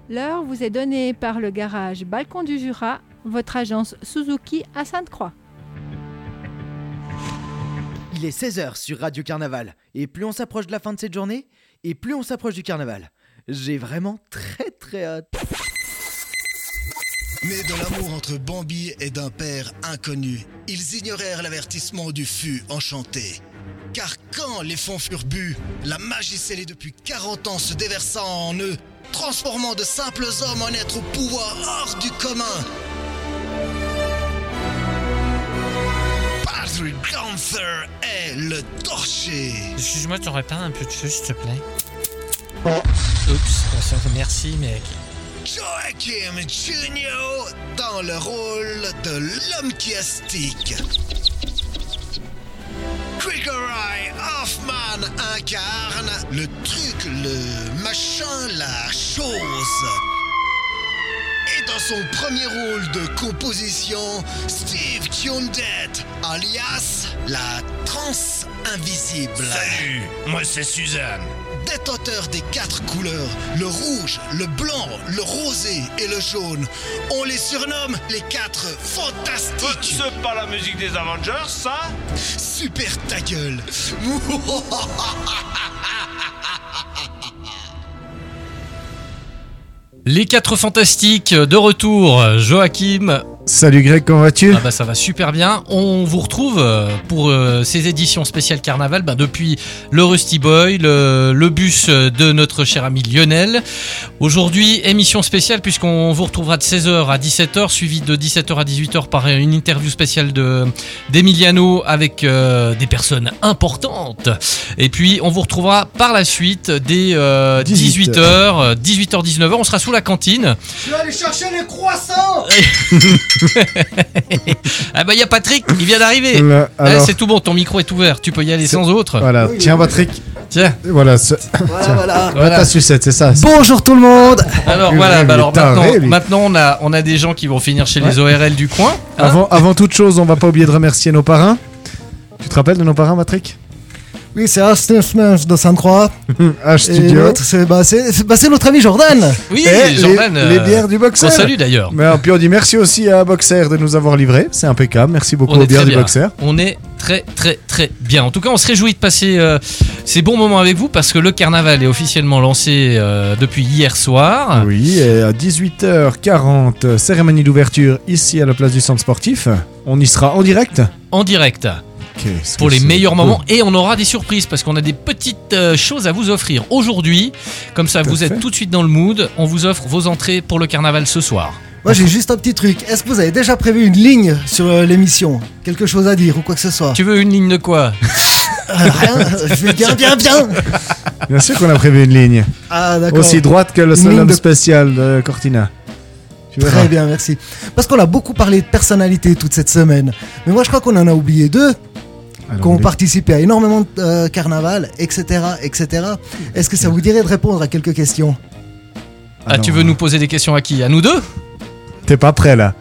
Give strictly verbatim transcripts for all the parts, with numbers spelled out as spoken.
L'heure vous est donnée par le garage Balcon du Jura, votre agence Suzuki à Sainte-Croix. Il est seize heures sur Radio Carnaval, et plus on s'approche de la fin de cette journée, et plus on s'approche du carnaval. J'ai vraiment très très hâte. Né de l'amour entre Bambi et d'un père inconnu, ils ignorèrent l'avertissement du fût enchanté. Car quand les fonds furent bu, la magie scellée depuis quarante ans se déversa en eux, transformant de simples hommes en êtres au pouvoir hors du commun. Patrick Gunther est le torché. Excuse-moi, tu répètes un peu de feu, s'il te plaît. Oups, merci, mec. Joachim Junior dans le rôle de l'homme qui astique. Gregory Hoffman incarne le truc, le machin, la chose. Et dans son premier rôle de composition, Steve Tundet, alias la transe invisible. Salut, moi c'est Suzanne. Détenteur des quatre couleurs, le rouge, le blanc, le rosé et le jaune. On les surnomme les quatre fantastiques. C'est pas la musique des Avengers, ça? Super ta gueule. Les quatre fantastiques de retour, Joachim. Salut Greg, comment vas-tu ? Ah bah ça va super bien. On vous retrouve pour euh, ces éditions spéciales Carnaval bah, depuis le Rusty Boy, le, le bus de notre cher ami Lionel. Aujourd'hui, émission spéciale puisqu'on vous retrouvera de seize heures à dix-sept heures, suivi de dix-sept heures à dix-huit heures par une interview spéciale de, d'Emiliano avec euh, des personnes importantes. Et puis on vous retrouvera par la suite dès euh, dix-huit heures, dix-huit heures dix-neuf heures, on sera sous la cantine. Je vais aller chercher les croissants. Ah bah il y a Patrick, il vient d'arriver. Là, alors... ah, c'est tout bon, ton micro est ouvert, tu peux y aller c'est... sans autre. Voilà, oui, tiens oui. Patrick. Tiens, voilà, ce... Voilà, tiens. voilà. voilà ta sucette, c'est ça. Bonjour tout le monde. alors Lui, voilà, lui, bah alors taré, maintenant, lui. maintenant on a on a des gens qui vont finir chez Ouais. les O R L du coin. Hein Avant, avant toute chose, on va pas oublier de remercier nos parrains. Tu te rappelles de nos parrains, Patrick ? Oui, c'est H de Sainte-Croix. H Et Studio. l'autre, c'est, bah, c'est, c'est, bah, c'est notre ami Jordan. Oui, Et Jordan. les, euh, les bières du qu'on Boxer. salue d'ailleurs. Mais, puis on dit merci aussi à Boxer de nous avoir livré. C'est impeccable. Merci beaucoup On aux est bières très du bien. Boxer. On est très très très bien. En tout cas, on se réjouit de passer euh, ces bons moments avec vous parce que le carnaval est officiellement lancé euh, depuis hier soir. Oui, et à dix-huit heures quarante, cérémonie d'ouverture ici à la place du centre sportif. On y sera en direct. En direct. Qu'est-ce Pour que les c'est meilleurs beau. moments et on aura des surprises parce qu'on a des petites euh, choses à vous offrir aujourd'hui. Comme ça, Tout à vous fait. êtes tout de suite dans le mood. On vous offre vos entrées pour le carnaval ce soir. Moi, j'ai juste un petit truc. Est-ce que vous avez déjà prévu une ligne sur euh, l'émission ? Quelque chose à dire ou quoi que ce soit ? Tu veux une ligne de quoi ? Euh, Rien. Je vais bien, bien, bien. Bien sûr qu'on a prévu une ligne. Ah, d'accord. Aussi droite que le Une ligne slalom de- spécial de Cortina. Tu verras. Très bien, merci. Parce qu'on a beaucoup parlé de personnalité toute cette semaine. Mais moi, je crois qu'on en a oublié deux. Alors, qui ont les- participé à énormément de euh, carnaval, et cetera, et cetera. Est-ce que ça vous dirait de répondre à quelques questions ? Ah, Alors, tu veux nous poser des questions à qui ? À nous deux ? T'es pas prêt là.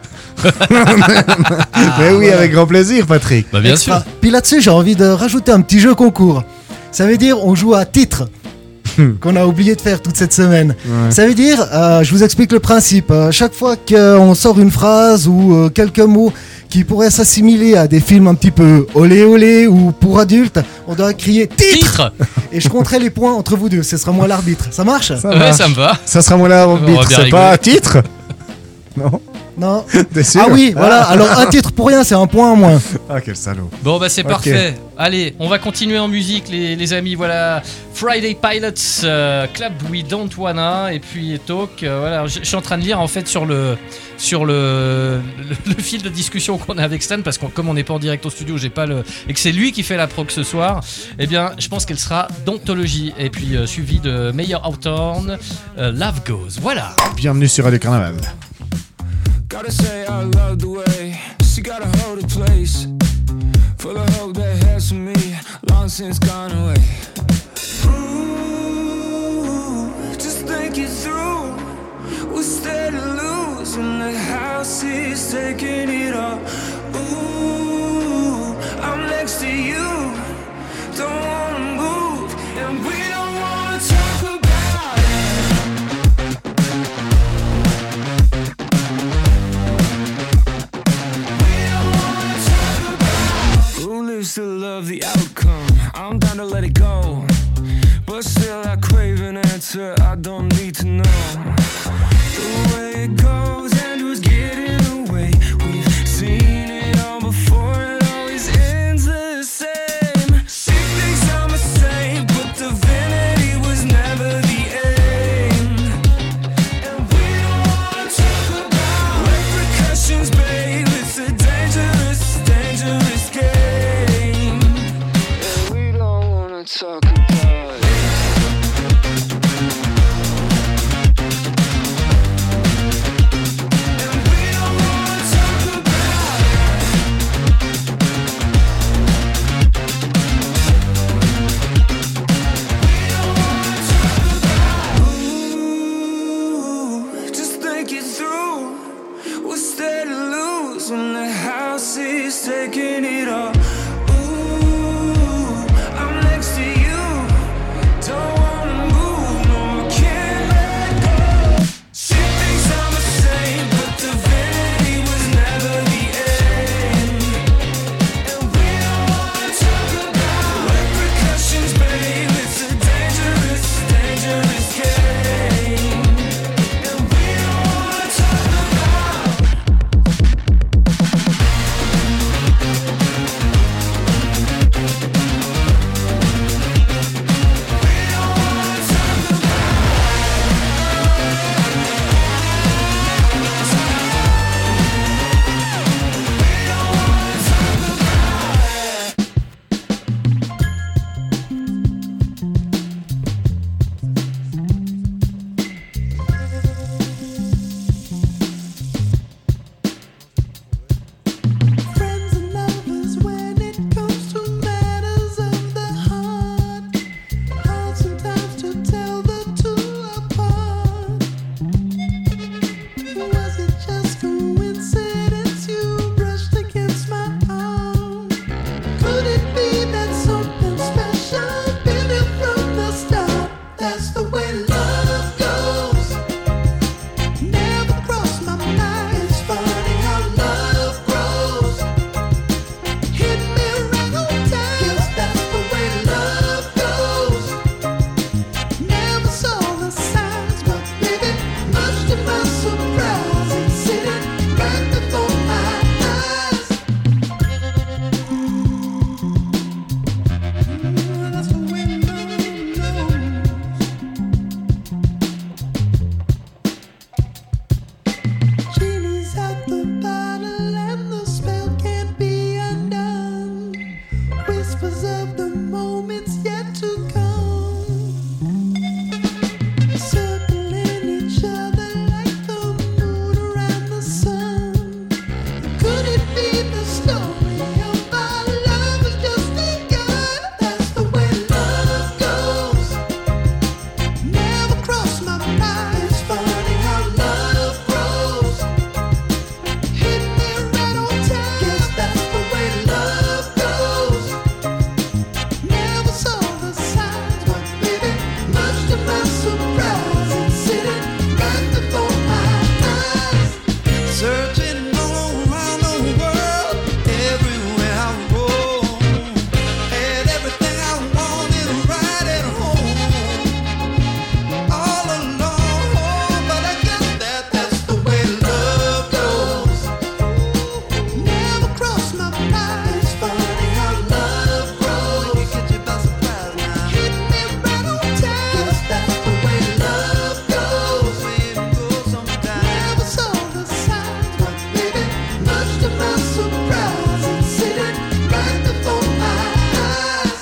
Mais oui, avec grand plaisir, Patrick. Bah bien Extra. sûr. Puis là-dessus, j'ai envie de rajouter un petit jeu concours. Ça veut dire on joue à titre. Qu'on a oublié de faire toute cette semaine. Ouais. Ça veut dire, euh, je vous explique le principe. Euh, chaque fois qu'on sort une phrase ou euh, quelques mots qui pourraient s'assimiler à des films un petit peu olé olé ou pour adultes, on doit crier titre. Titre. Et je compterai les points entre vous deux. Ce sera moi l'arbitre. Ça marche ? Ça Ouais, marche. ça me va. Ça sera moi là, On va arbitre. bien C'est pas rigoler. à titre. Non, Non. t'es sûr? Ah oui, voilà. Alors un titre pour rien, c'est un point en moins. Ah, quel salaud. Bon bah c'est Ok. parfait. Allez, on va continuer en musique les, les amis. Voilà, Friday Pilots, euh, Club We Don't Wanna et puis Talk. euh, voilà, je je suis en train de lire en fait sur le sur le, le, le fil de discussion qu'on a avec Stan parce que comme on n'est pas en direct au studio, j'ai pas le et que c'est lui qui fait la proc ce soir. Eh bien, je pense qu'elle sera Dontology et puis euh, suivi de Mayor Hawthorne, euh, Love Goes. Voilà. Bienvenue sur Radio Carnaval. Gotta say I love the way she got a hold of place, full of hope that has for me long since gone away. Ooh, just think it through. We stay to lose and the house is taking it all. Ooh, I'm next to you, don't wanna move, and we don't wanna talk about it. The way it goes and who's getting away. We've seen it all before, it always ends the same. She thinks I'm a saint, but divinity was never the aim. And we don't wanna talk about repercussions, babe. It's a dangerous, dangerous game. And we don't wanna talk about it. Just think it through. What's there to lose when the house is taking it all? Ooh, I'm next to you. Don't wanna move, no, I can't let go. She thinks I'm a saint, but divinity was never the aim. And we don't wanna talk about repercussions, babe. It's a dangerous, dangerous game. And we don't wanna talk about. Friends and lovers, when it comes to matters of the heart, hard sometimes to tell the two apart. Was it just coincidence you brushed against my arm? Could it be that something special been there from the start? That's the way love goes. Never crossed my mind. It's funny how love grows. Hit me right on time. Guess that's the way love goes. Never saw the signs, but baby, much to my surprise, it's sitting right before my eyes. Mm, that's the way love knows. Genie's out the bottle and the spell can't be undone. Whispers of the moments yet to come, circling each other like the moon around the sun. Could it be the story of our love has just begun? That's the way love goes. Never crossed my mind. It's funny how love grows. Hit me right on time. Guess that's the way love goes. Never saw the signs, but baby, much to my surprise, it's sitting right before my eyes. Searching all around the world, everywhere I roam, had everything I wanted right at home, all alone. But I guess that that's the way love goes. Never crossed my mind. It's funny how love grows. You get you by surprise now. Hit me right on time. Guess that's the way love goes. Way it goes sometimes. Never saw the signs, but baby, much to my surprise, it's sitting right before my eyes.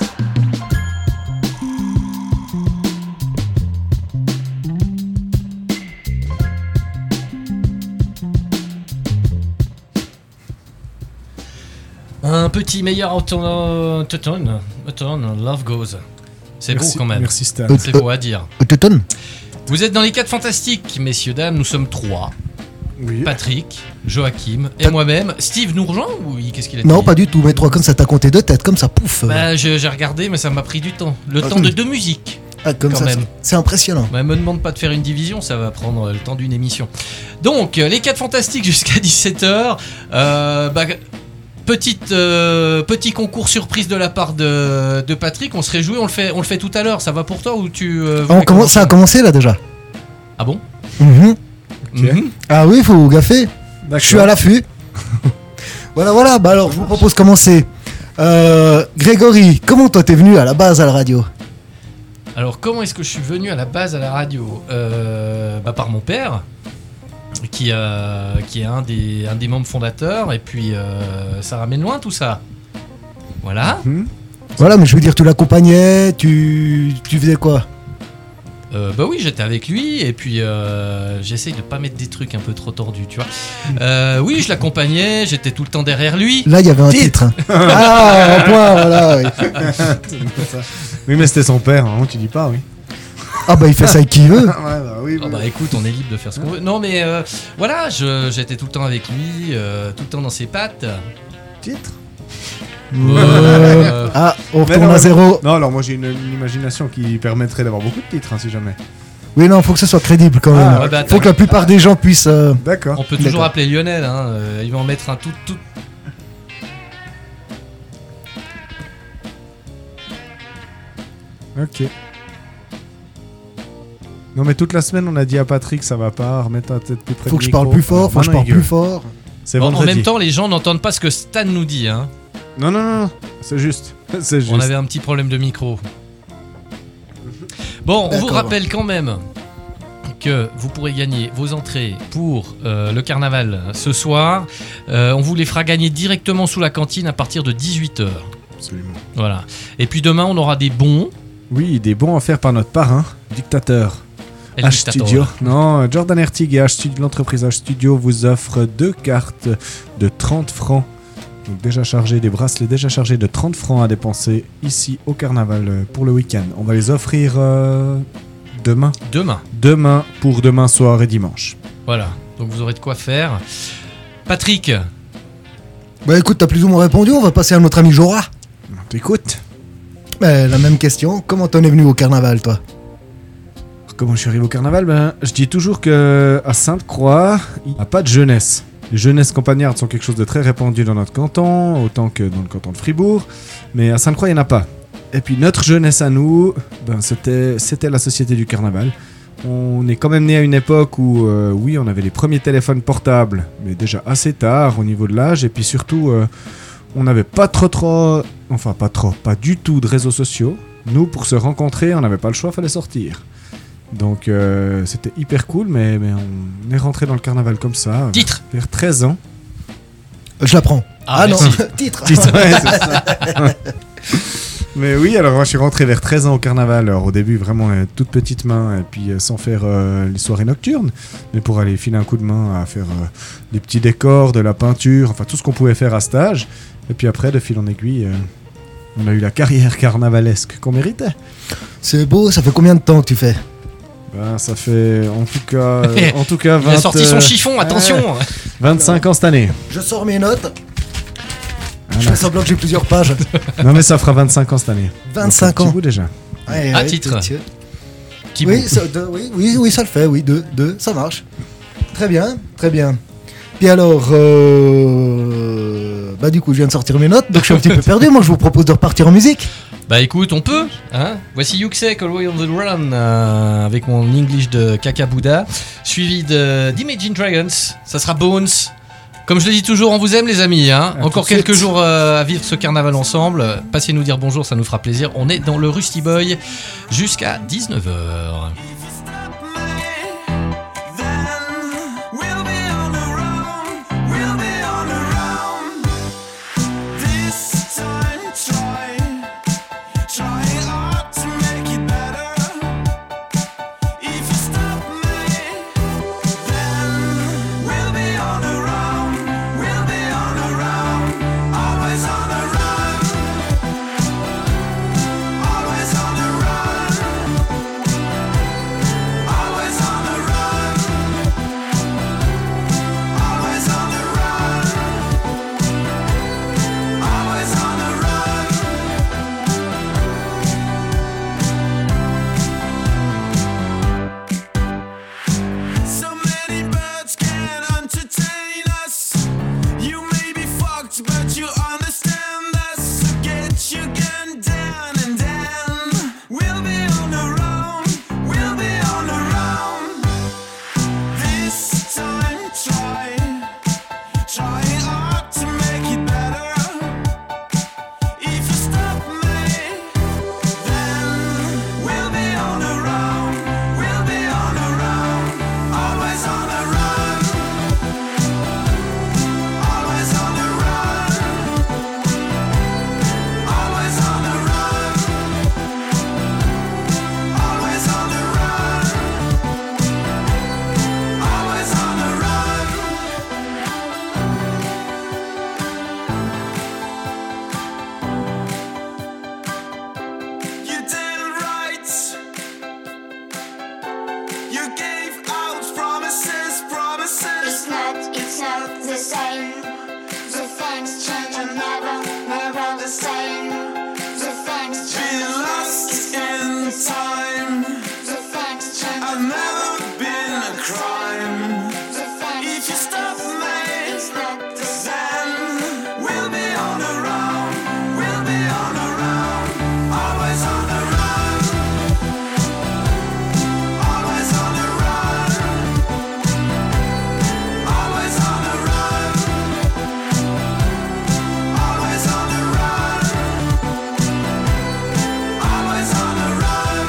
Un petit meilleur automne, automne, automne, Love Goes. C'est beau Merci- quand même. Merci Stan. Euh, C'est beau à dire. Autotone. Vous êtes dans les quatre fantastiques, messieurs, dames. Nous sommes trois. Oui. Patrick, Joachim et moi-même. Steve nous rejoint ou il- qu'est-ce qu'il a dit? Non, pas du tout. Mais trois comme ça, t'as compté deux têtes, comme ça, pouf. Bah, je- j'ai regardé, mais ça m'a pris du temps. Le Ah, temps de deux musiques. Ah, comme quand ça, même. c'est- c'est impressionnant. Bah, me demande pas de faire une division, ça va prendre le temps d'une émission. Donc, euh, les quatre fantastiques jusqu'à dix-sept heures. Euh, bah, petite, euh, petit concours surprise de la part de, de Patrick. On se réjouit, on le fait, on le fait tout à l'heure. Ça va pour toi ou tu euh, Ah, voulais on commence, ça a commencer commencé là déjà. Ah bon? Mhm. Ok. Mhm. Ah oui, faut gaffer. D'accord. Je suis à l'affût. Voilà, voilà. Bah alors, je vous propose de commencer. Euh, Grégory, comment toi t'es venu à la base à la radio? Alors, comment est-ce que je suis venu à la base à la radio euh, bah, par mon père, qui, euh, qui est un des, un des membres fondateurs, et puis euh, ça ramène loin tout ça. Voilà. Mhm. Voilà, mais je veux dire, tu l'accompagnais, tu, tu faisais quoi? Euh, bah oui, j'étais avec lui, et puis euh, j'essaye de pas mettre des trucs un peu trop tordus, tu vois. Euh, oui, je l'accompagnais, j'étais tout le temps derrière lui. Là, il y avait un Titre. titre. Ah, un point, voilà. Oui. Oui, mais c'était son père, hein, tu dis pas, oui. Ah bah, il fait ça avec qui il veut. Ouais, bah oui. Oh bah écoute, on est libre de faire ce qu'on veut. Non mais euh, voilà, je- j'étais tout le temps avec lui, euh, tout le temps dans ses pattes. Titre. Euh, Ah, on Mais retourne non, à mais- zéro. Non, alors moi j'ai une, une imagination qui permettrait d'avoir beaucoup de titres, hein, si jamais. Oui, non, faut que ce soit crédible quand même. Ah, ouais, bah, Faut que la plupart des gens puissent. euh, D'accord. on peut toujours D'accord. appeler Lionel, hein, euh, il va en mettre un tout, tout. Ok. Non, mais toute la semaine, on a dit à Patrick, ça va pas, remets ta tête plus près Faut du que je micro. parle plus fort, faut que je Maintenant, parle il gueule. plus fort. C'est Bon, en vendredi. même temps, les gens n'entendent pas ce que Stan nous dit. Hein. Non, non, non, non, c'est juste. C'est juste. On avait un petit problème de micro. Bon, on vous D'accord. rappelle quand même que vous pourrez gagner vos entrées pour euh, le carnaval ce soir. Euh, on vous les fera gagner directement sous la cantine à partir de dix-huit heures. Absolument. Voilà. Et puis demain, on aura des bons. Oui, des bons à faire par notre parrain, dictateur. El H Dictator. Studio. Non, Jordan Hertig et H Studio, l'entreprise H Studio vous offre deux cartes de trente francs. Donc déjà chargées, des bracelets déjà chargés de trente francs à dépenser ici au carnaval euh, pour le week-end. On va les offrir euh, demain. Demain. Demain pour demain soir et dimanche. Voilà. Donc vous aurez de quoi faire. Patrick, Bah écoute, t'as plus ou moins répondu, on va passer à notre ami Jora. On t'écoute. Bah, la même question, comment t'en es venu au carnaval toi? Comment je suis arrivé au carnaval? Ben, je dis toujours que à Sainte-Croix, il n'y a pas de jeunesse. Les jeunesses campagnardes sont quelque chose de très répandu dans notre canton, autant que dans le canton de Fribourg. Mais à Sainte-Croix, il n'y en a pas. Et puis notre jeunesse à nous, ben, c'était, c'était la Société du Carnaval. On est quand même né à une époque où, euh, oui, on avait les premiers téléphones portables, mais déjà assez tard au niveau de l'âge. Et puis surtout, euh, on n'avait pas trop trop, enfin pas trop, pas du tout de réseaux sociaux. Nous, pour se rencontrer, on n'avait pas le choix, fallait sortir. Donc euh, c'était hyper cool, mais, mais on est rentré dans le carnaval comme ça, titre. vers treize ans. Je la prends. Ah, Ah, non, merci. titre. Ouais, c'est ça. Mais oui, alors moi je suis rentré vers treize ans au carnaval. Alors au début vraiment euh, toute petite main, et puis euh, sans faire euh, les soirées nocturnes, mais pour aller filer un coup de main à faire euh, des petits décors, de la peinture, enfin tout ce qu'on pouvait faire à stage. Et puis après, de fil en aiguille, euh, on a eu la carrière carnavalesque qu'on méritait. C'est beau, ça fait combien de temps que tu fais? Ben, ça fait en tout cas, euh, en tout cas Il a vingt, sorti son euh, chiffon, attention. vingt-cinq ans cette année. Je sors mes notes, je Voilà. fais semblant que j'ai plusieurs pages. Non mais ça fera vingt-cinq ans cette année. vingt-cinq Donc, un petit ans. bout déjà. Ouais, À ouais, titre. tu- tu- Qui Oui, bout. ça, deux, oui, oui, oui, ça le fait, oui, deux, deux, ça marche. Très bien, très bien. Puis alors, euh... bah du coup, je viens de sortir mes notes, donc je suis un petit peu perdu. Moi, je vous propose de repartir en musique. Bah écoute, on peut. Hein. Voici Yuxek, All Way on the Run, euh, avec mon English de Kaka Buddha, suivi de d'Imagine Dragons. Ça sera Bones. Comme je le dis toujours, on vous aime les amis. Hein. À Encore tout de quelques suite. jours euh, à vivre ce carnaval ensemble. Passez nous dire bonjour, ça nous fera plaisir. On est dans le Rusty Boy jusqu'à dix-neuf heures. Always on the run. same. The things change and never, never the same. The things change. Been lost in time. The things change. I've never been a crime. The things If you stop me, it's not the then we'll be on the run. We'll be on the run. Always on the run. Always on the run. Always on the run. Always on the run. Always on the run.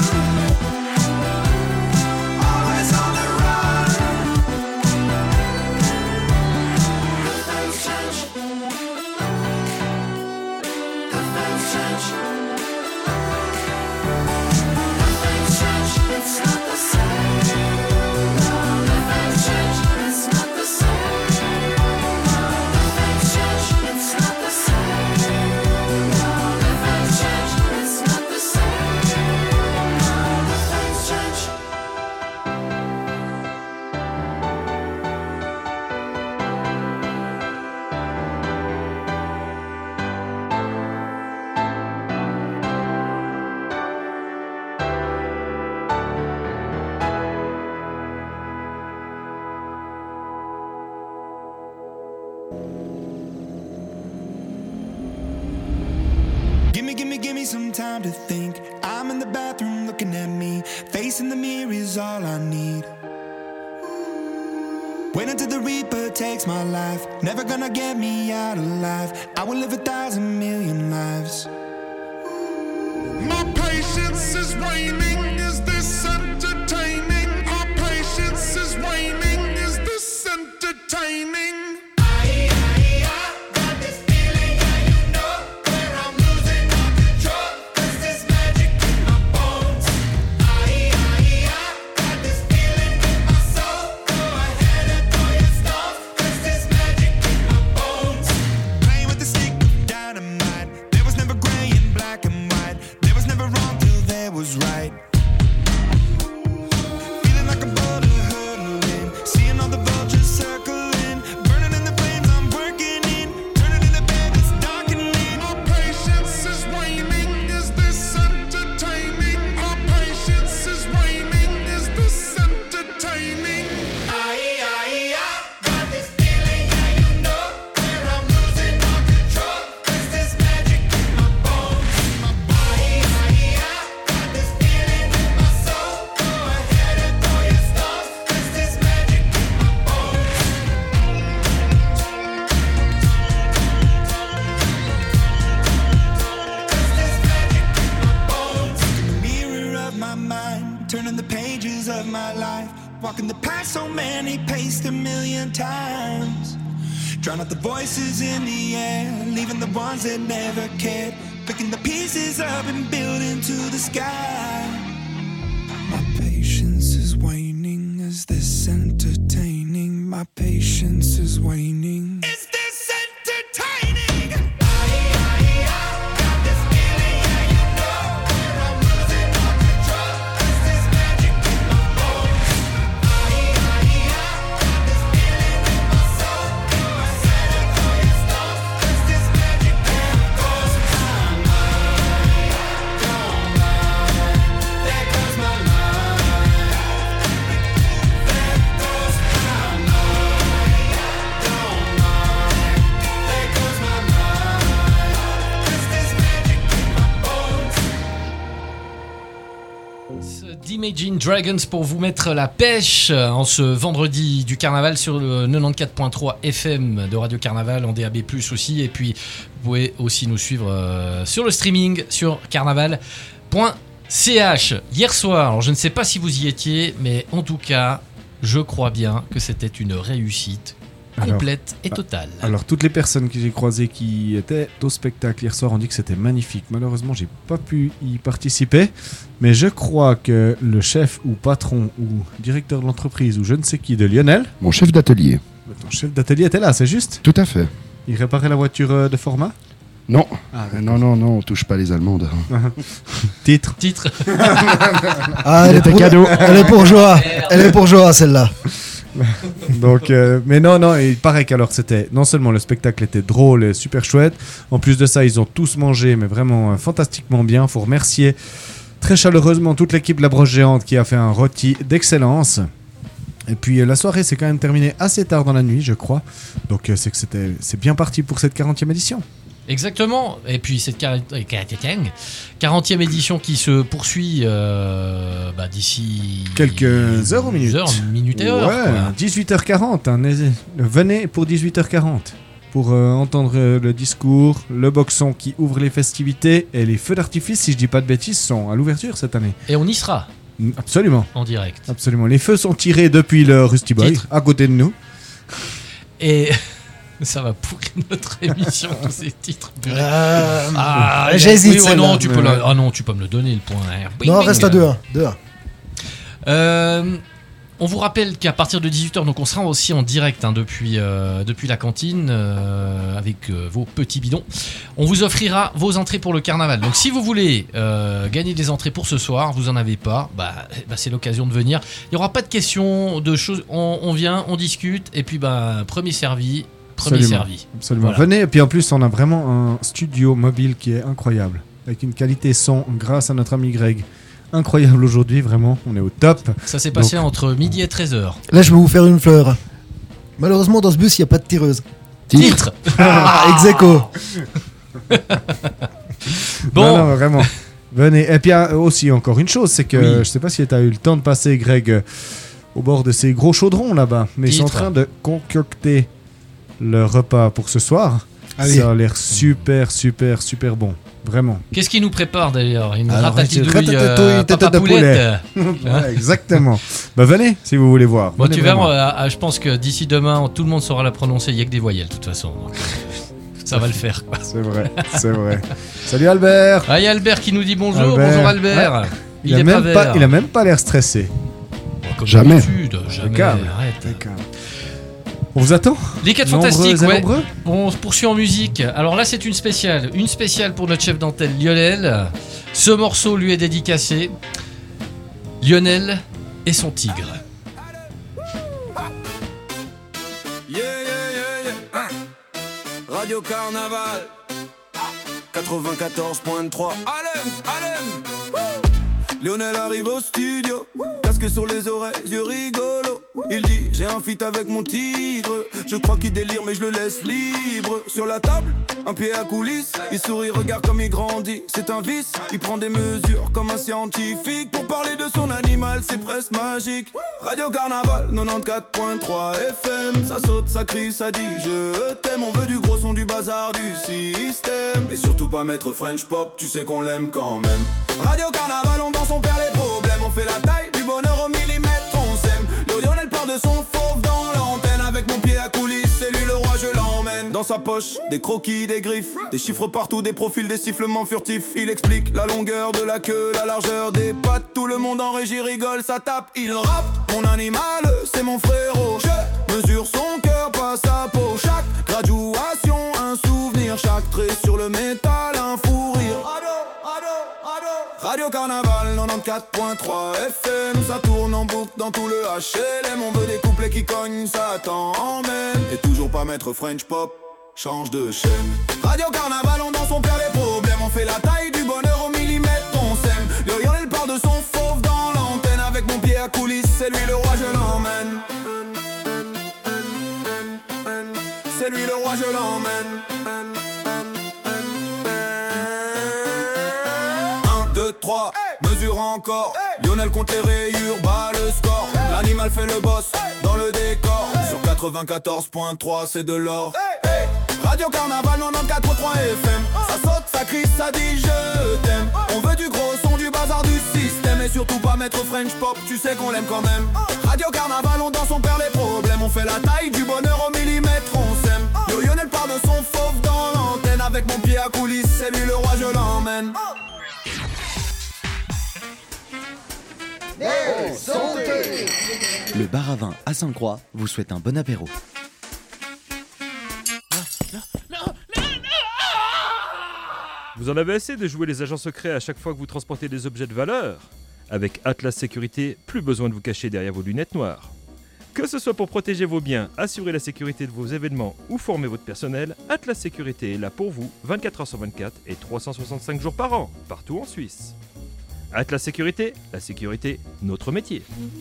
Always on the run. The things change. The things change. The things change. It's not the same. The things change. It's not the same. The things change. It's not the same. The things change. It's not the same. The things change. Gimme, gimme, gimme some time to think. I'm in the bathroom looking at me. Facing the mirror is all I need. Wait until the Reaper takes my life. Never gonna get me out alive. I will live a thousand million lives. My patience is waning. Is this entertaining? Our patience is waning. Is this entertaining? Playing with the stick of dynamite. There was never gray and black and white. There was never wrong till there was right. Feeling like a boulder hurtling. Seeing all the vultures circling. Burning in the flames I'm working in. Turning in the bed it's darkening. Our patience is waning. Is this entertaining? Our patience is waning. Is this entertaining? I, I, I got this feeling, yeah, you know, where I'm losing all control. There's this magic in my bones, in my body. I, I got this feeling in my soul. Go ahead and throw your stones. There's this magic in my bones. There's this magic in my bones. In the mirror of my mind, turning the pages of my life. Walking the path so many paced a million times. Drown out the voices in the air, leaving the ones that never cared. Picking the pieces up and building to the sky. My patience is waning. Is this entertaining? My patience is waning. Is this entertaining? I, I, I got this feeling, yeah, you know, where I'm losing all control. There's this magic in my bones. I, I, I got this feeling in my soul. Go ahead and throw your stones. There's this magic in my bones. I'm lying, don't lie. There goes my life. There goes I'm lying, don't lie. There goes my life. There's this magic in my bones. D'Imagine Dragons pour vous mettre la pêche en ce vendredi du carnaval sur le quatre-vingt-quatorze virgule trois F M de Radio Carnaval en D A B plus aussi, et puis vous pouvez aussi nous suivre euh, sur le streaming sur carnaval point c h. Hier soir, alors je ne sais pas si vous y étiez, mais en tout cas je crois bien que c'était une réussite complète et totale. Alors, toutes les personnes que j'ai croisées qui étaient au spectacle hier soir ont dit que c'était magnifique. Malheureusement, j'ai pas pu y participer, mais je crois que le chef ou patron ou directeur de l'entreprise ou je ne sais qui de Lionel, Mon chef d'atelier. ton chef d'atelier était là, c'est juste? Tout à fait. Il réparait la voiture euh, de format? Non. Ah, non, non, non, on touche pas les Allemandes. Titre. Titre. Ah, elle est, pour... elle est bourgeois. Elle est bourgeois, celle-là. Donc, euh, mais non, non, il paraît qu'alors c'était non seulement le spectacle était drôle et super chouette, en plus de ça, ils ont tous mangé, mais vraiment euh, fantastiquement bien. Faut remercier très chaleureusement toute l'équipe de la Broche Géante qui a fait un rôti d'excellence. Et puis euh, la soirée s'est quand même terminée assez tard dans la nuit, je crois. Donc euh, c'est que c'était, c'est bien parti pour cette quarantième édition. Exactement. Et puis cette quarantième édition qui se poursuit euh, bah, d'ici quelques heures ou minutes. Heures, minutes et heures. Ouais, quoi. dix-huit heures quarante. Hein, venez pour dix-huit heures quarante pour euh, entendre euh, le discours, le boxon qui ouvre les festivités et les feux d'artifice, si je dis pas de bêtises, sont à l'ouverture cette année. Et on y sera. Absolument. En direct. Absolument. Les feux sont tirés depuis le Rusty Boy, Titre. à côté de nous. Et ça va pourrir notre émission, tous ces titres. Euh, Ah, j'hésite, oui, ouais, celle-là. non, tu peux Ouais. le- ah non, tu peux me le donner, le point. hein. Bing, Non, bing. reste à deux un. deux un. Euh, on vous rappelle qu'à partir de dix-huit heures, donc on sera aussi en direct hein, depuis, euh, depuis la cantine euh, avec euh, vos petits bidons. On vous offrira vos entrées pour le carnaval. Donc si vous voulez euh, gagner des entrées pour ce soir, vous en avez pas, bah, bah, c'est l'occasion de venir. Il n'y aura pas de questions, de choses. On, on vient, on discute et puis bah, premier servi, premier Absolument. servi. Absolument. Voilà. Venez, et puis en plus, on a vraiment un studio mobile qui est incroyable, avec une qualité son grâce à notre ami Greg. Incroyable aujourd'hui, vraiment, on est au top. Ça s'est passé Donc- entre midi et treize heures. Là, je vais vous faire une fleur. Malheureusement, dans ce bus, il n'y a pas de tireuse. Titre. Ah, ex aequo. Bon. Non, non, vraiment. Venez. Et puis euh, aussi, encore une chose, c'est que Oui. je sais pas si tu as eu le temps de passer, Greg, euh, au bord de ces gros chaudrons là-bas, mais ils sont en Titre. train de concocter le repas pour ce soir. Allez. Ça a l'air super, super, super bon. Vraiment. Qu'est-ce qui nous prépare d'ailleurs? Une Alors, ratatouille, ratatouille, euh, tête papa de poulette. Ouais, exactement. Bah venez si vous voulez voir. Bon, Venez tu vraiment. verras, euh, je pense que d'ici demain, tout le monde saura la prononcer. Il n'y a que des voyelles, de toute façon. Donc, ça va le faire. Quoi. C'est vrai, c'est vrai. Salut Albert. Ah, il y a Albert qui nous dit bonjour. Albert. Bonjour Albert. Ouais. Il, Il, a est même pas pas, vert. il a même pas l'air stressé. Bon, comme Jamais. d'habitude, Jamais. Impeccable. Arrête. Impeccable. On vous attend. Les quatre Nombreux fantastiques, et ouais. nombreux. On se poursuit en musique. Alors là, c'est une spéciale. Une spéciale pour notre chef d'antenne, Lionel. Ce morceau lui est dédicacé. Lionel et son tigre. Yeah, yeah, yeah, yeah. Hein. Radio Carnaval quatre-vingt-quatorze point trois. Allez, allez. Lionel arrive au studio, casque sur les oreilles, yeux rigolo. Il dit j'ai un feat avec mon tigre. Je crois qu'il délire mais je le laisse libre. Sur la table, un pied à coulisses. Il sourit, regarde comme il grandit. C'est un vice, il prend des mesures comme un scientifique. Pour parler de son animal, c'est presque magique. Radio Carnaval quatre-vingt-quatorze point trois F M. Ça saute, ça crie, ça dit je t'aime. On veut du gros son, du bazar, du système. Et surtout pas mettre French Pop, tu sais qu'on l'aime quand même. Radio Carnaval, on danse, on perd les problèmes. On fait la taille, du bonheur au millimètre, on s'aime. Le Lionel part de son fauve dans l'antenne. Avec mon pied à coulisses, c'est lui le roi, je l'emmène. Dans sa poche, des croquis, des griffes. Des chiffres partout, des profils, des sifflements furtifs. Il explique la longueur de la queue, la largeur des pattes. Tout le monde en régie rigole, ça tape, il rappe. Mon animal, c'est mon frérot. Je mesure son cœur, pas sa peau. Chaque graduation, un souvenir. Chaque trait sur le métal, un fou rire. Radio Carnaval quatre-vingt-quatorze point trois F M. Ça tourne en boucle dans tout le H L M. On veut des couplets qui cognent, ça t'emmène. Et toujours pas mettre French Pop, change de chaîne. Radio Carnaval, on danse, on perd les problèmes. On fait la taille du bonheur au millimètre, on s'aime. Le Lionel part de son fauve dans l'antenne. Avec mon pied à coulisses, c'est lui le roi, je l'emmène. C'est lui le roi, je l'emmène. un, deux, trois, mesure encore. Lionel compte les rayures, bat le score. L'animal fait le boss dans le décor. Sur quatre-vingt-quatorze point trois, c'est de l'or. Radio Carnaval quatre-vingt-quatorze point trois F M. Ça saute, ça crie, ça dit je t'aime. On veut du gros son, du bazar, du système. Et surtout pas mettre French Pop, tu sais qu'on l'aime quand même. Radio Carnaval, on danse, on perd les problèmes. On fait la taille du bonheur au millimètre, on s'aime. Le Lionel part de son fauve dans l'antenne. Avec mon pied à coulisses, c'est lui le roi, je l'emmène. Le bar à vin à Sainte-Croix vous souhaite un bon apéro. Vous en avez assez de jouer les agents secrets à chaque fois que vous transportez des objets de valeur? Avec Atlas Sécurité, plus besoin de vous cacher derrière vos lunettes noires. Que ce soit pour protéger vos biens, assurer la sécurité de vos événements ou former votre personnel, Atlas Sécurité est là pour vous vingt-quatre heures sur vingt-quatre et trois cent soixante-cinq jours par an, partout en Suisse. Atlas Sécurité, la sécurité, notre métier.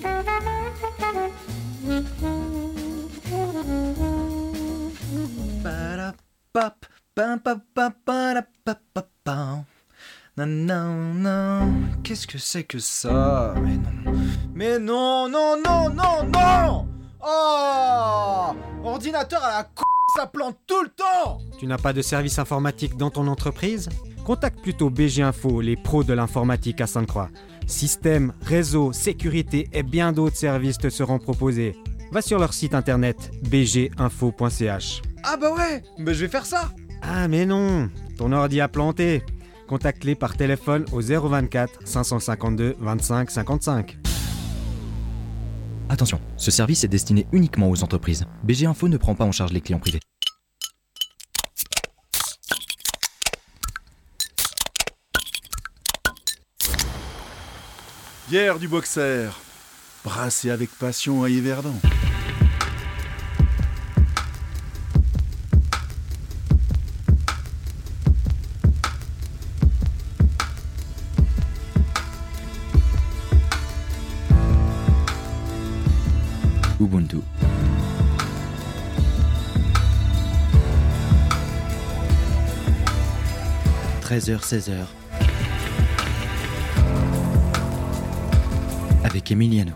Ba-da-pap, ba-ba-ba-ba-da-ba-ba-ba. Non, non, non, qu'est-ce que c'est que ça? Mais non, mais non, non, non, non, non. Oh, ordinateur à la c***, ça plante tout le temps. Tu n'as pas de service informatique dans ton entreprise? Contacte plutôt B G Info, les pros de l'informatique à Sainte-Croix. Système, réseau, sécurité et bien d'autres services te seront proposés. Va sur leur site internet b g info point c h. Ah bah ouais, bah je vais faire ça. Ah mais non, ton ordi a planté. Contacte-les par téléphone au zéro vingt-quatre cinq cent cinquante-deux vingt-cinq cinquante-cinq. Attention, ce service est destiné uniquement aux entreprises. B G Info ne prend pas en charge les clients privés. Bière du Boxer, brassée avec passion à Yverdon. Ubuntu. treize heures seize heures. Avec Emiliano.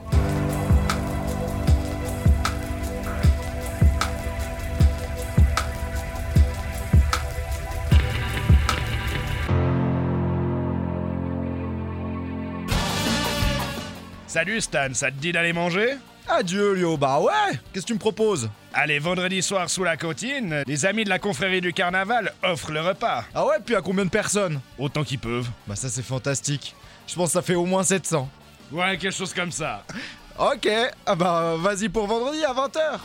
Salut Stan, ça te dit d'aller manger? Adieu Lio, bah ouais, qu'est-ce que tu me proposes? Allez, vendredi soir sous la cantine, les amis de la confrérie du carnaval offrent le repas. Ah ouais, puis à combien de personnes? Autant qu'ils peuvent. Bah ça c'est fantastique, je pense que ça fait au moins sept cents. Ouais, quelque chose comme ça. Ok, ah bah vas-y pour vendredi à vingt heures.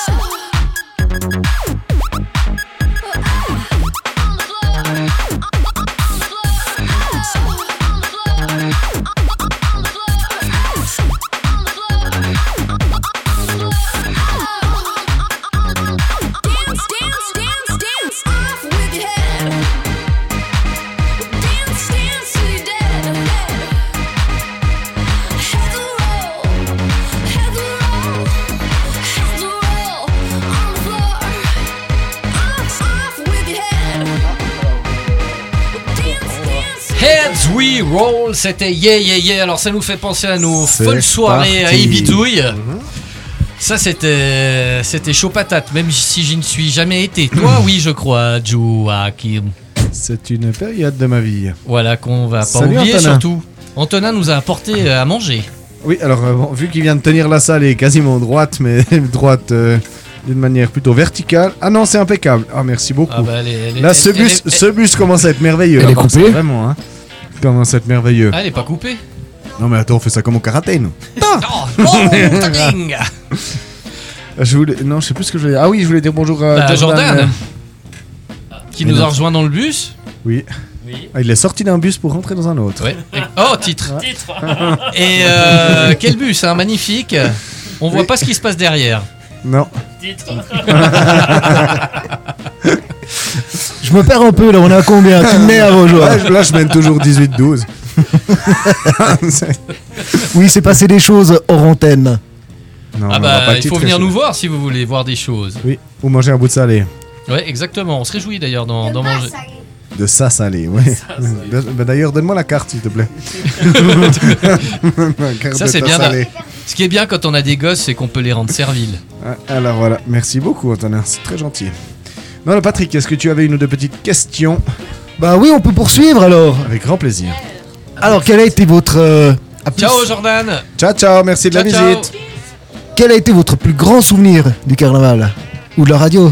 Oh, Heads We Roll, c'était yeah yeah yeah. Alors ça nous fait penser à nos C'est folles soirées parti. à Ibitouille. Ça c'était c'était chaud patate, même si je ne suis jamais été. Toi oui je crois, Joachim. C'est une période de ma vie. Voilà qu'on va pas Salut, oublier Antonin. surtout. Antonin nous a apporté euh, à manger. Oui, alors euh, bon, vu qu'il vient de tenir la salle et quasiment droite, mais droite euh, d'une manière plutôt verticale. Ah non, c'est impeccable. Ah merci beaucoup. Ah bah, elle est- elle est- Là, elle- ce elle bus, est- ce bus commence à être merveilleux. Elle est Ah, bon, coupée c'est Vraiment, hein. Commence à être merveilleux. Ah, elle est pas coupée. Non mais attends, on fait ça comme au karaté, nous. Oh, oh, taking. Je voulais, non, je sais plus ce que je voulais dire. Ah oui, je voulais dire bonjour à Bah, Jordan, euh, qui Et nous a notre- rejoint dans le bus. Oui. Oui. Ah, il est sorti d'un bus pour rentrer dans un autre. Ouais. Et- Oh, titre. Et euh, quel bus, hein, magnifique. On voit Oui. pas ce qui se passe derrière. Non. Je me perds un peu là, on est à combien? Tu me mets à vos joueurs. Ouais, je- là, je mène toujours dix-huit douze. Oui, c'est passé des choses hors antenne. Non, Ah mais on va bah, pas il faut titrer, venir ça. nous voir si vous voulez voir des choses. Oui, ou manger un bout de salé. Ouais, exactement. On se réjouit d'ailleurs d'en d'en manger. De ça salé, oui. Bah, bah, d'ailleurs, donne-moi la carte, s'il te plaît. La carte Ça de c'est ta bien. salée. Ce qui est bien quand on a des gosses, c'est qu'on peut les rendre serviles. Ah, alors voilà, merci beaucoup, Antonin, c'est très gentil. Non, Patrick, est-ce que tu avais une ou deux petites questions? Bah oui, on peut poursuivre alors. Avec grand plaisir. Alors, quel a été votre. euh, à plus- Ciao Jordan. Ciao, ciao, merci de la Ciao, ciao. visite. Quel a été votre plus grand souvenir du carnaval? Ou de la radio?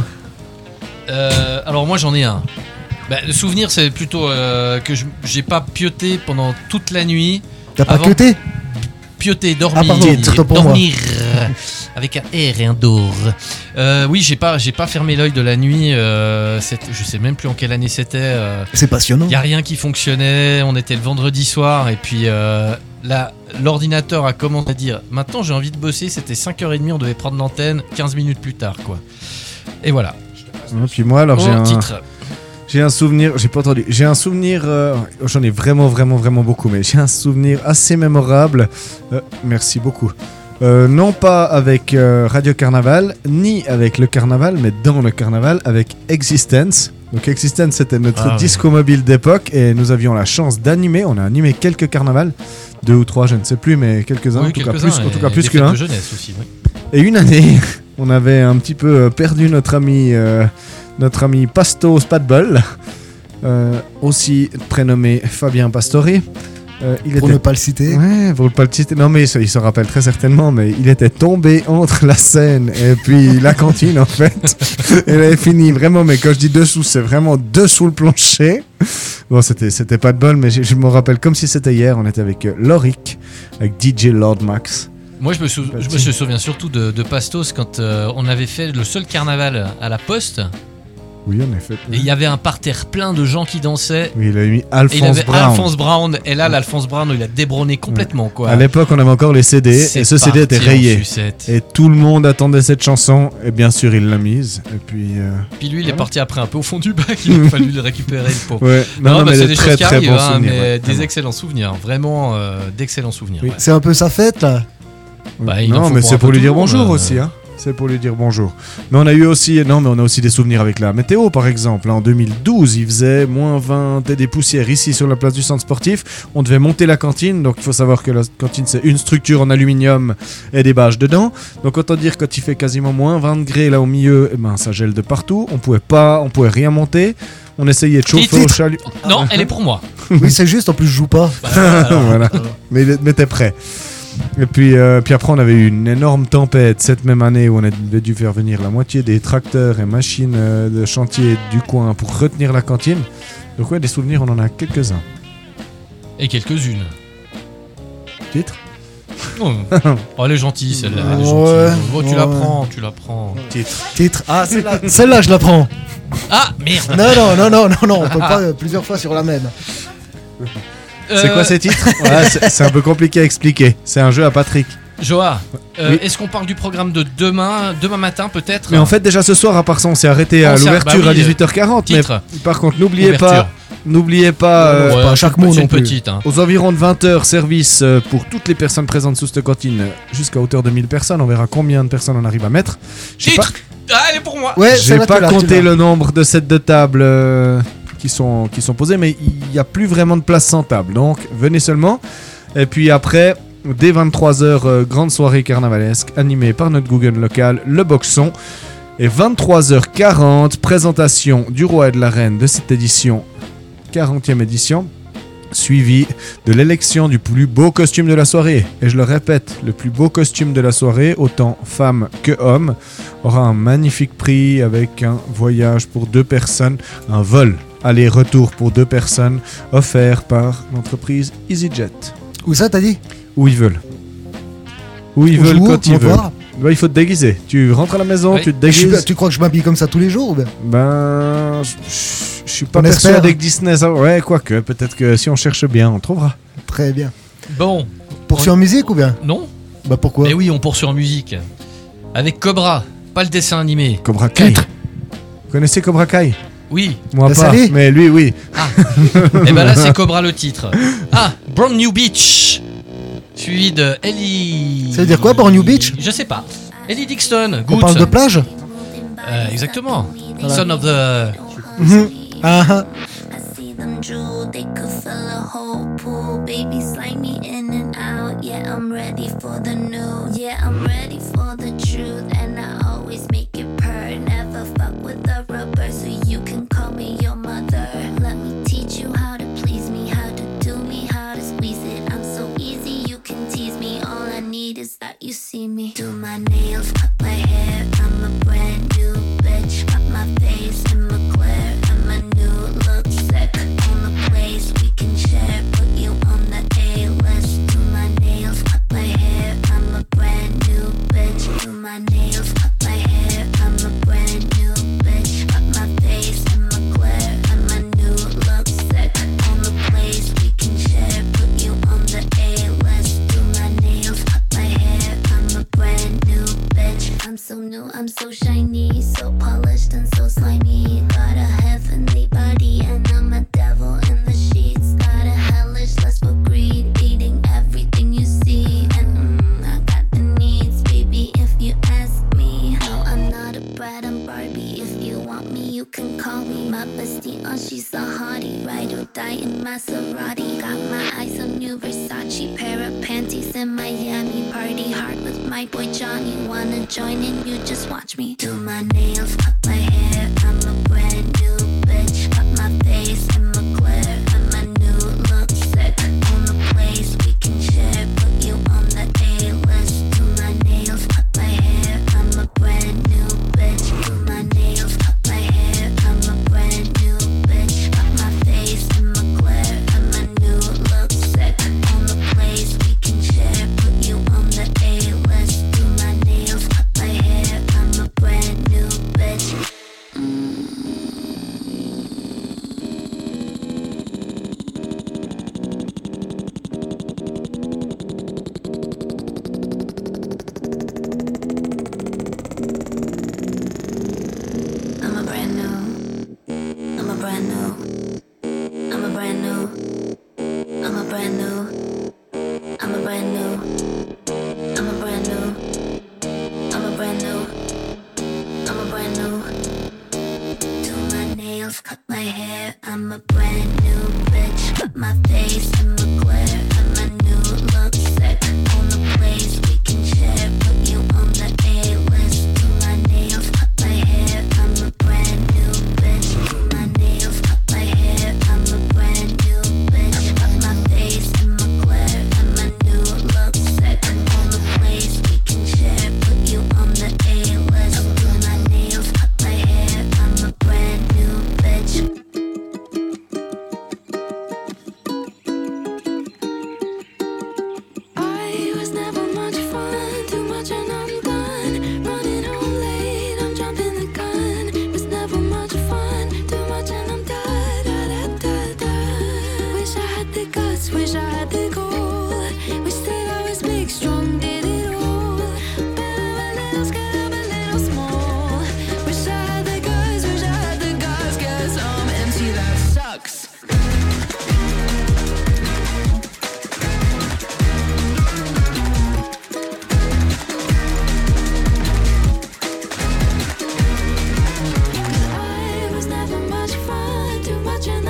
Euh, alors moi j'en ai un. Bah, le souvenir c'est plutôt euh, que je- j'ai pas pioté pendant toute la nuit. T'as pas Avant- cuté? Pioter, dormir, Ah, pardon, autant pour moi. dormir avec un R et un dor. Euh, oui, j'ai pas, j'ai pas fermé l'œil de la nuit. Euh, c'était- je sais même plus en quelle année c'était. Euh, C'est passionnant. y a rien qui fonctionnait. On était le vendredi soir et puis euh, là, l'ordinateur a commencé à dire. Maintenant, j'ai envie de bosser. C'était cinq heures trente. On devait prendre l'antenne quinze minutes plus tard, quoi. Et voilà. Et puis moi, alors Au j'ai un, titre. j'ai un souvenir, j'ai pas entendu, j'ai un souvenir, euh, j'en ai vraiment, vraiment, vraiment beaucoup, mais j'ai un souvenir assez mémorable. Euh, merci beaucoup. Euh, non pas avec euh, Radio Carnaval, ni avec le carnaval, mais dans le carnaval, avec Existence. Donc Existence, c'était notre Ah, disco mobile d'époque, et nous avions la chance d'animer. On a animé quelques carnavals, deux ou trois, je ne sais plus, mais quelques-uns, Oui, en tout cas quelques-uns, plus, en tout et cas plus des que fêtes un. de jeunesse aussi. Oui. Et une année, on avait un petit peu euh, perdu notre ami, euh, notre ami Pasto Spadbol, euh, aussi prénommé Fabien Pastori. Euh, il Pour était... ne pas le citer. Ouais, pour ne pas le citer. Non, mais ça, il se rappelle très certainement, mais il était tombé entre la scène et puis la cantine, en fait. Il avait fini vraiment, mais quand je dis dessous, c'est vraiment dessous le plancher. Bon, c'était, c'était pas de bol, mais je, je me rappelle comme si c'était hier. On était avec euh, Loric, avec D J Lord Max. Moi, je me, sou- je me souviens surtout de, de Pastos quand euh, on avait fait le seul carnaval à la Poste. Oui, en effet. Et il y avait un parterre plein de gens qui dansaient. Oui, il a mis Et il Alphonse avait Brown. Alphonse Brown. Et là, l'Alphonse Brown, il a débronné complètement, quoi. À l'époque, on avait encore les C D, C'est et ce C D était parti en rayé. sucette. Et tout le monde attendait cette chanson, et bien sûr, il l'a mise. Et puis. euh, Puis lui, il est voilà. parti après un peu au fond du bac. Il a fallu le récupérer, le pauvre. Ouais. Non, non, bah, mais c'est des des très, choses qui très arrivent, bons hein, souvenirs, mais ouais, des vraiment. excellents souvenirs. Vraiment euh, d'excellents souvenirs. ouais. C'est un peu sa fête là. Bah, il en non, faut mais pour c'est un pour peu lui tout dire le monde, bonjour euh. aussi, hein. C'est pour lui dire bonjour. Mais on a eu aussi, non, mais on a aussi des souvenirs avec la météo, par exemple. En deux mille douze, il faisait moins vingt et des poussières ici sur la place du centre sportif. On devait monter la cantine, donc il faut savoir que la cantine c'est une structure en aluminium et des bâches dedans. Donc autant dire quand il fait quasiment moins vingt degrés là au milieu, eh ben ça gèle de partout. On pouvait pas, on pouvait rien monter. On essayait de chauffer au Titre. chalut. Non, elle est pour moi. Oui, c'est juste, en plus, je joue pas. Voilà. Mais il mais t'es prêt. Et puis, euh, puis après, on avait eu une énorme tempête cette même année où on avait dû faire venir la moitié des tracteurs et machines euh, de chantier du coin pour retenir la cantine. Donc ouais, des souvenirs, on en a quelques-uns. Et quelques-unes. Titre Oh, oh, elle est gentille celle-là. Elle est Ouais, gentille. Oh, tu ouais. la prends, tu la prends. Titre. Titre. Ah, celle-là, celle-là, je la prends. Ah, merde. Non, non, non, non, non, non, on peut pas euh, plusieurs fois sur la même. C'est Euh, quoi ces titres Ouais, c'est, c'est un peu compliqué à expliquer. C'est un jeu à Patrick. Joa, euh, Oui. est-ce qu'on parle du programme de demain, demain matin peut-être? Mais en fait, déjà ce soir, à part ça, on s'est arrêté à On s'est- l'ouverture bah oui, à dix-huit heures quarante. Mais titre. par contre, n'oubliez Ouverture. pas, n'oubliez pas, euh, Ouais, pas à chaque c'est mot c'est non une plus. petite. Hein. aux environs de vingt heures, service euh, pour toutes les personnes présentes sous cette cantine euh, jusqu'à hauteur de mille personnes. On verra combien de personnes on arrive à mettre. J'ai pas, Titre. Ah, elle est pour moi. Ouais, j'ai celle-là, pas tu l'as, tu compté l'as. le nombre de sets de table euh, qui sont, qui sont posées, mais il n'y a plus vraiment de place sans table. Donc, venez seulement. Et puis après, dès vingt-trois heures, euh, grande soirée carnavalesque animée par notre Google local, le Boxon. Et vingt-trois heures quarante, présentation du roi et de la reine de cette édition, quarantième édition, suivi de l'élection du plus beau costume de la soirée. Et je le répète, le plus beau costume de la soirée, autant femme que homme, aura un magnifique prix avec un voyage pour deux personnes, un vol aller-retour pour deux personnes offert par l'entreprise EasyJet. Où ça, t'as dit? Où ils veulent. Où ils Où veulent je quand vous, ils veulent. voir Ouais, il faut te déguiser. Tu rentres à la maison, Oui. tu te Je suis- déguises. Tu crois que je m'habille comme ça tous les jours ou bien? Ben, je- je suis pas On persuadé espère. que Disney. Ça... Ouais, quoique, peut-être que si on cherche bien, on trouvera. Très bien. Bon. Poursuis en musique ou bien? Non. Bah pourquoi? Mais oui, on poursuit en musique. Avec Cobra, pas le dessin animé. Cobra Kai. Vous connaissez Cobra Kai? Oui. Moi La pas, salée mais lui, oui. Ah. Et ben là, c'est Cobra le titre. Ah, Brand New Beach. Suivi de Ellie. Ça veut dire quoi, Brand New Beach? Je sais pas. Ellie Dixon. On Good. parle de plage? Euh, exactement. Voilà. Son of the. Mhm. Ah ah. I see them drool, they could fill a whole pool. Baby, slide me in and out. Yeah, I'm ready for the new. Yeah, I'm ready for the truth. And I always make it purr. Never fuck with the rubber, so you can call me your mother. Let me teach you how to please me, how to do me, how to squeeze it. I'm so easy, you can tease me. All I need is that you see me. Do my nails, cut my hair. I'm a brand new bitch. Got my face in my glare. And my new look sick. On the place we can share. Put you on the A-list. Do my nails, cut my hair. I'm a brand new bitch. Do my nails, cut my hair. I'm a brand new bitch. Got my face in my glare. And my new look sick. On the place we can share. Put you on the A-list. Do my nails, cut my hair. I'm a brand new bitch. I'm so new, I'm so shiny, so polished and so slimy. Got a heavenly body and I'm a devil in the sheets. Got a hellish lust for greed, eating everything you see. And mm, I got the needs, baby, if you ask me. No, I'm not a brat, I'm Barbie. If you want me, you can call me my bestie. Oh, she's a hottie, ride or die in Maserati. Got my eyes on new Versace, pair of panties in Miami. Party hard with my boy Johnny. Wanna join in? You just watch me. Do my nails, cut my hair. I'm a brand new bitch. Got my face in my glare. And my new look sick. On the place we can share. Put you on the A-list. Do my nails, cut my hair. I'm a brand new bitch. Do my nails, cut my hair. I'm a brand new bitch. Got my face in my glare. And my new look sick. On the place we can share. Put you on the A-list. Do my nails, cut my hair. I'm a brand new bitch. I'm a brand new. I'm a brand new. I'm a brand new. I'm a brand new. I'm a brand new. I'm a brand new. I'm a brand new. I'm a brand new. Do my nails, cut my hair. I'm a brand new bitch. Got my face in my glare. And my new look sick. On the place we can share. Put you on the A-list. Do my nails, cut my hair. I'm a brand new bitch. Do my nails, cut my hair. I'm a brand new bitch. Got my face in my glare. And my new look sick. On the place we can share. Put you on the A-list. Do my nails, cut my hair. I'm a brand new bitch. I was never much fun, too much and I'm done. Running home late, I'm jumping the gun. Was never much fun, too much and I'm done. Da, da, da, da. Wish I had the guts, wish I had the goal. Wish that I was big, strong, did it all. But I'm a little scared, I'm a little small. Wish I had the guts, wish I had the guts. Guess I'm empty, that sucks. I was never much fun, too much and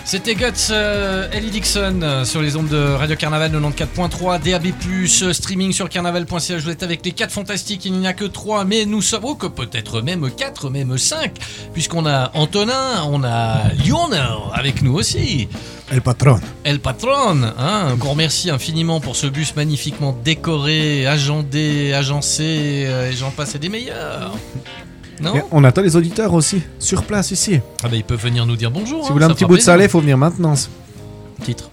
C'était Guts, euh, Ellie Dixon euh, sur les ondes de Radio Carnaval quatre-vingt-quatorze point trois, D A B plus, euh, streaming sur carnaval point c h. Vous êtes avec les quatre fantastiques, il n'y en a que trois, mais nous savons oh, que peut-être même quatre, même cinq, puisqu'on a Antonin, on a Lionel avec nous aussi. El Patron. El Patron, hein, qu'on remercie infiniment pour ce bus magnifiquement décoré, agendé, agencé, euh, et j'en passe et des meilleurs. Non Et on attend les auditeurs aussi, sur place ici. Ah bah ils peuvent venir nous dire bonjour. Si hein, vous voulez un ça petit fera bout de plaisir. salé, il faut venir maintenant. Titre.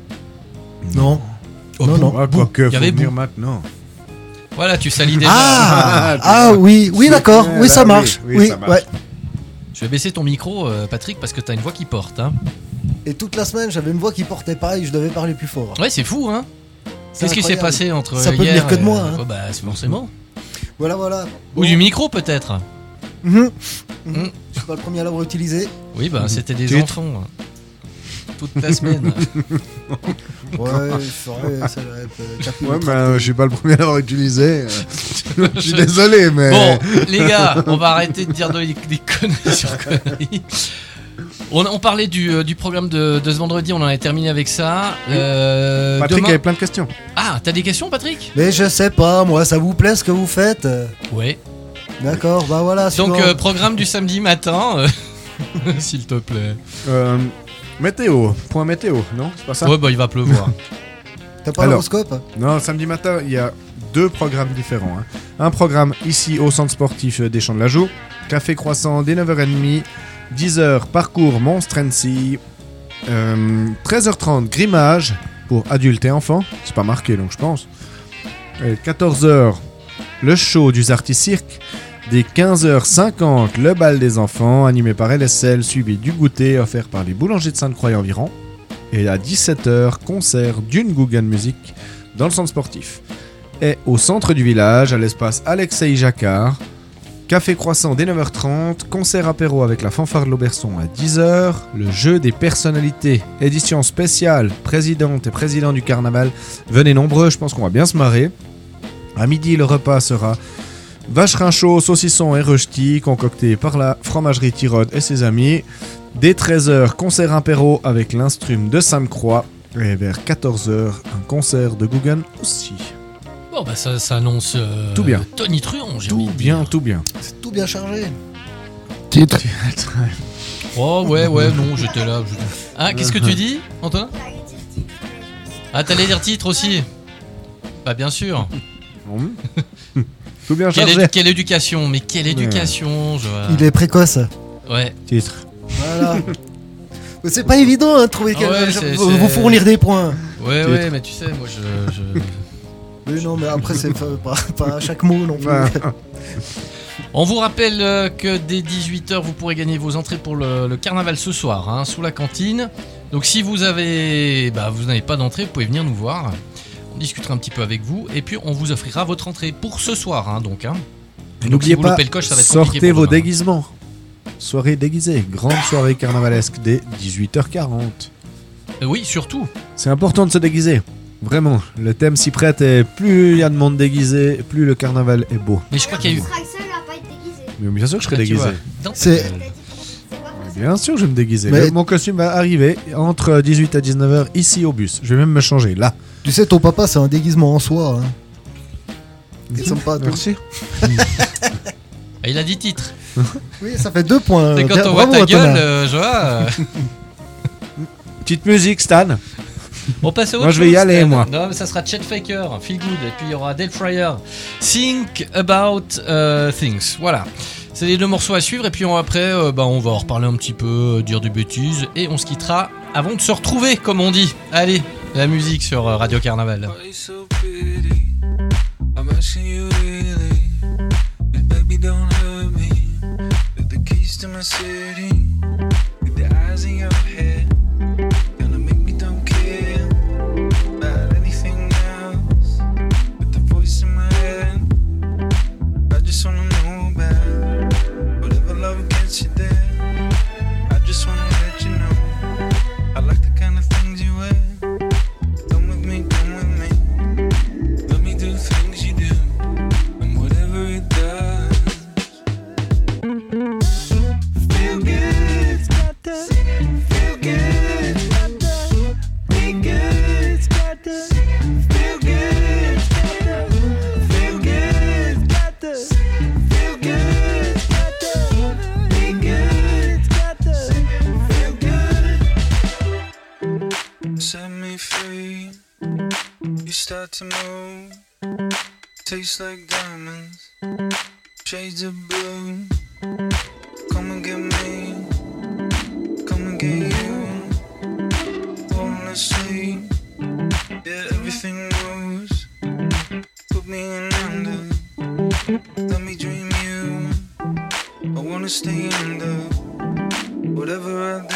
Non. Oh, non, non. Ah, quoi que, Il y faut avait venir bout. maintenant. Voilà, tu salis déjà. Ah, ah oui, oui, d'accord. Ouais, Oui, bah ça oui, marche. oui, Oui, ça marche. ouais. Je vais baisser ton micro, euh, Patrick, parce que t'as une voix qui porte. Hein. Et toute la semaine, j'avais une voix qui portait pas et je devais parler plus fort. Ouais, c'est fou, hein. C'est Qu'est-ce qui s'est incroyable. passé entre Ça peut hier venir que de et- moi, hein. Oh, bah, c'est forcément. Voilà, voilà. Ou du micro, peut-être. Mhm. Mm. Je suis pas le premier à l'avoir utilisé. Oui, bah, c'était des Titre. enfants. hein. Toute la semaine. Ouais, c'est vrai, ça j'aurais pu- t'as pu Ouais, me mais euh, tracter. je suis pas le premier à l'avoir utilisé. euh. Je suis désolé, mais. Bon, les gars, on va arrêter de dire des, des conneries sur conneries. On, on parlait du, euh, du programme de, de ce vendredi, on en a terminé avec ça. Euh, Patrick demain- avait plein de questions. Ah, t'as des questions, Patrick? Mais je sais pas, moi, ça vous plaît ce que vous faites? Ouais. D'accord, bah voilà. Donc, suivant. euh, programme du samedi matin, euh, s'il te plaît. Euh, météo, point météo, non? C'est pas ça? Ouais, bah, il va pleuvoir. T'as pas alors. l'horoscope? Non, samedi matin, il y a deux programmes différents. hein. Un programme ici au centre sportif des Champs de la Joux. Café croissant dès neuf heures trente. dix heures, parcours Monstre N C. Euh, treize heures trente, grimage pour adultes et enfants. C'est pas marqué, donc je pense. Et quatorze heures, le show du Zarty Cirque. Dès quinze heures cinquante, le bal des enfants, animé par L S L, suivi du goûter offert par les boulangers de Sainte-Croix et environ. Et à dix-sept heures, concert d'une Guggen Music dans le centre sportif. Et au centre du village, à l'espace Alexei Jacquard, café croissant dès neuf heures trente, concert apéro avec la fanfare de l'Auberçon à dix heures, le jeu des personnalités, édition spéciale, présidente et président du carnaval. Venez nombreux, je pense qu'on va bien se marrer. À midi, le repas sera vacherin chaud, saucisson et rechtis, concocté par la fromagerie Tirode et ses amis. Dès treize heures, concert impéro avec l'instrum de Sainte-Croix. Et vers quatorze heures, un concert de Guggen aussi. Bon, bah, ça, ça annonce. euh, Tout bien. Tony Truant, j'ai Tout envie de bien, dire. tout bien. C'est tout bien chargé. Titre. Oh, ouais, ouais, non, j'étais là. je- Ah, qu'est-ce que tu dis, Antonin? Ah, t'allais dire titre aussi? Bah, bien sûr. Tout bien Quelle, chargé. édu- quelle éducation, mais quelle éducation, je... Il est précoce. Ouais. Titre. Voilà. Mais c'est pas évident hein, de trouver Ah quelqu'un. ouais, je- c'est- vous, c'est- vous fournir des points. Ouais, Titre. ouais, mais tu sais, moi, je... je... Mais non, mais après, c'est pas, pas, pas à chaque mot non plus. Ouais. On vous rappelle euh, que dès dix-huit heures, vous pourrez gagner vos entrées pour le, le carnaval ce soir, hein, sous la cantine. Donc si vous avez, bah, vous n'avez pas d'entrée, vous pouvez venir nous voir. On discutera un petit peu avec vous et puis on vous offrira votre entrée pour ce soir, hein, donc. Hein. Et Donc, n'oubliez si vous pas, loupez le coche, ça va être compliqué sortez pour vos demain. déguisements. Soirée déguisée, grande soirée carnavalesque dès dix-huit heures quarante. Euh, oui, surtout. C'est important de se déguiser. Vraiment, le thème s'y prête et plus il y a de monde déguisé, plus le carnaval est beau. Mais je crois qu'il y a eu. Tu seras le seul à pas être déguisé. Mais bien sûr que je serai Ah, tu déguisé. vois, dans ta C'est- gueule. Bien sûr que je vais me déguiser. Mais- Le- Mon costume va arriver entre dix-huit et dix-neuf heures ici au bus. Je vais même me changer là. Tu sais, ton papa, c'est un déguisement en soi. Hein. Ils sont pas tous. Merci. Ah, il a dit titre. Oui, ça fait deux points. Et quand Bien- on voit bravo, ta Antonin. gueule, euh, je vois. euh, Petite musique, Stan. On passe à autre Moi, je vais y chose, aller, Stan. moi. Non, mais ça sera Chet Faker, Feel Good, et puis il y aura Del Fryer, Think About euh, Things. Voilà. C'est les deux morceaux à suivre, et puis on- après, euh, bah, on va en reparler un petit peu, euh, dire des bêtises, et on se quittera avant de se retrouver, comme on dit. Allez, la musique sur euh, Radio Carnaval. Why you so pretty? I'm asking you really. And baby, don't hurt me. With the keys to my city. With the eyes in your head. Gonna make me don't care about anything else. With the voice in my head. I just wanna know about whatever love gets you there. I just wanna let you know I like the kind of things you wear. Come with me, come with me. Let me do things you do, and whatever it does. Feel good, feel good. start to move. Tastes like diamonds, shades of blue. Come and get me, come and get you. Wanna sleep, yeah, everything moves. Put me in under, let me dream you. I wanna stay under, whatever I do.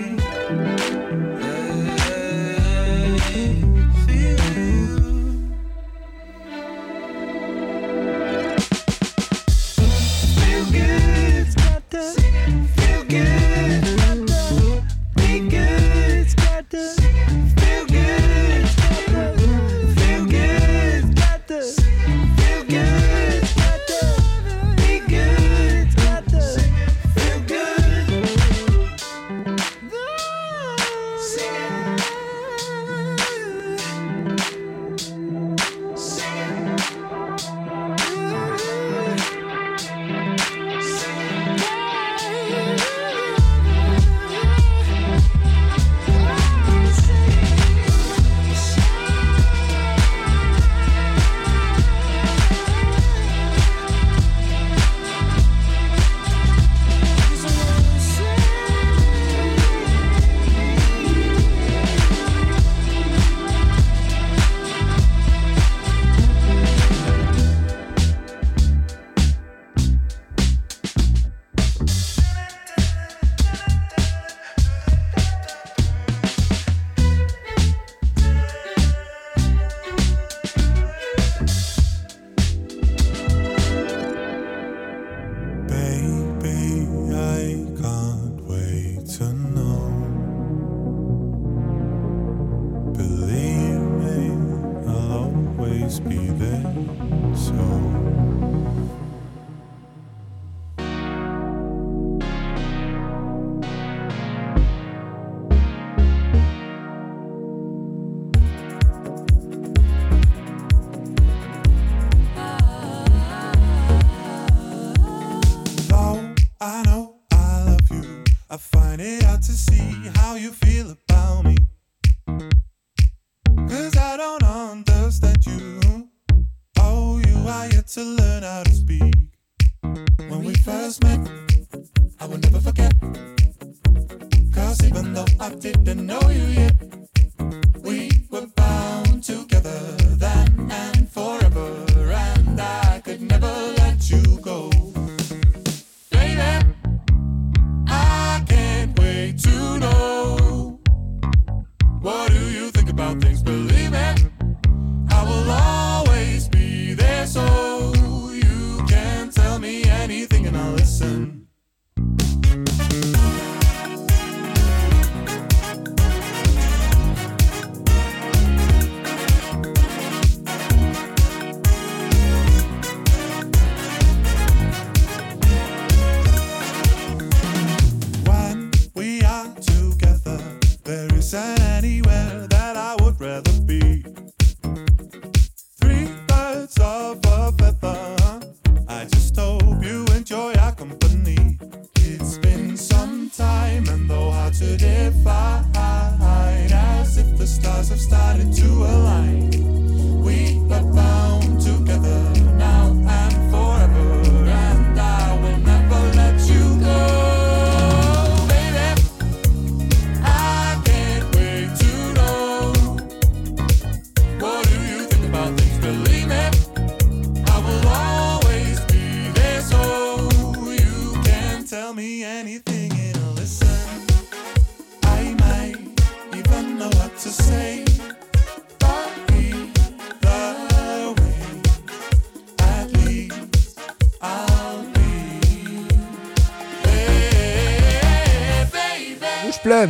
Pleine.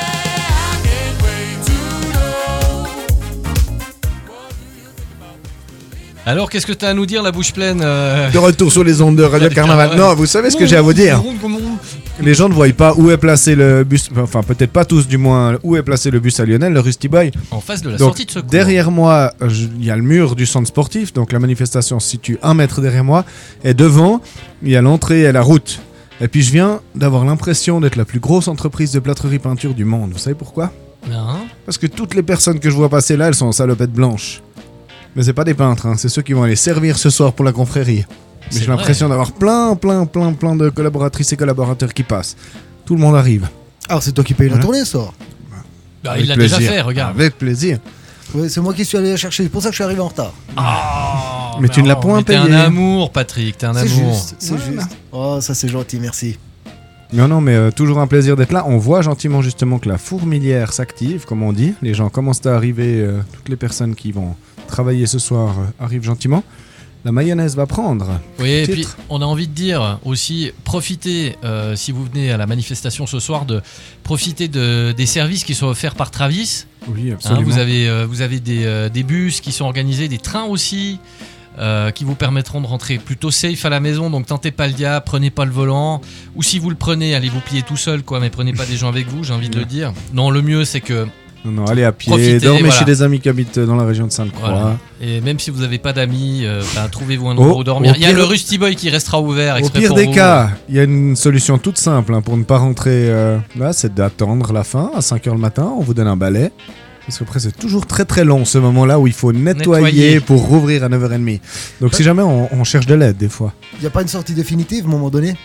Alors, qu'est-ce que tu as à nous dire, la bouche pleine euh... De retour sur les ondes de Radio Carnaval. Non, vous savez ce que j'ai à vous dire. Les gens ne voient pas où est placé le bus, enfin peut-être pas tous du moins, où est placé le bus à Lionel, le Rusty Boy. En face de la donc, sortie de secours. Derrière moi, il y a le mur du centre sportif, donc la manifestation se situe un mètre derrière moi. Et devant, il y a l'entrée et la route. Et puis je viens d'avoir l'impression d'être la plus grosse entreprise de plâtrerie peinture du monde. Vous savez pourquoi ? Non. Parce que toutes les personnes que je vois passer là, elles sont en salopette blanche. Mais c'est pas des peintres, hein, c'est ceux qui vont aller servir ce soir pour la confrérie. Mais C'est j'ai l'impression d'avoir plein, plein, plein, plein de collaboratrices et collaborateurs qui passent. Tout le monde arrive. Alors c'est toi qui payes la Voilà. tournée ce soir. Bah, Avec il l'a déjà plaisir. fait, regarde. Avec plaisir. Ouais, c'est moi qui suis allé la chercher, c'est pour ça que je suis arrivé en retard. Oh, Mais tu ne l'as point mais t'es payé. un amour, Patrick, t'es un C'est amour. juste, c'est Voilà. juste. Oh, ça c'est gentil, merci. Non, non, mais euh, toujours un plaisir d'être là. On voit gentiment justement que la fourmilière s'active, comme on dit. Les gens commencent à arriver, euh, toutes les personnes qui vont travailler ce soir euh, arrivent gentiment. La mayonnaise va prendre. Oui, et Titre. puis on a envie de dire aussi, profitez, euh, si vous venez à la manifestation ce soir, de profiter de, des services qui sont offerts par Travis. Oui, Hein, absolument. vous avez, euh, vous avez des, euh, des bus qui sont organisés, des trains aussi, euh, qui vous permettront de rentrer plutôt safe à la maison. Donc tentez pas le diable, prenez pas le volant. Ou si vous le prenez, allez vous plier tout seul, quoi, mais prenez pas des gens avec vous, j'ai envie de le dire. Non, le mieux c'est que... Non, non, allez à pied, Profitez, dormez voilà. chez des amis qui habitent dans la région de Sainte-Croix. Voilà. Et même si vous n'avez pas d'amis, euh, ben, trouvez-vous un Au- endroit où dormir. au Il y a pire- le Rusty Boy qui restera ouvert. Au exprès pire pour des vous. cas, il y a une solution toute simple hein, pour ne pas rentrer euh, là, c'est d'attendre la fin à cinq heures le matin, on vous donne un balai. Parce qu'après c'est toujours très très long ce moment-là où il faut nettoyer, Nettoyer. pour rouvrir à neuf heures trente. Donc si jamais on, on cherche de l'aide des fois. Il n'y a pas une sortie définitive à un moment donné?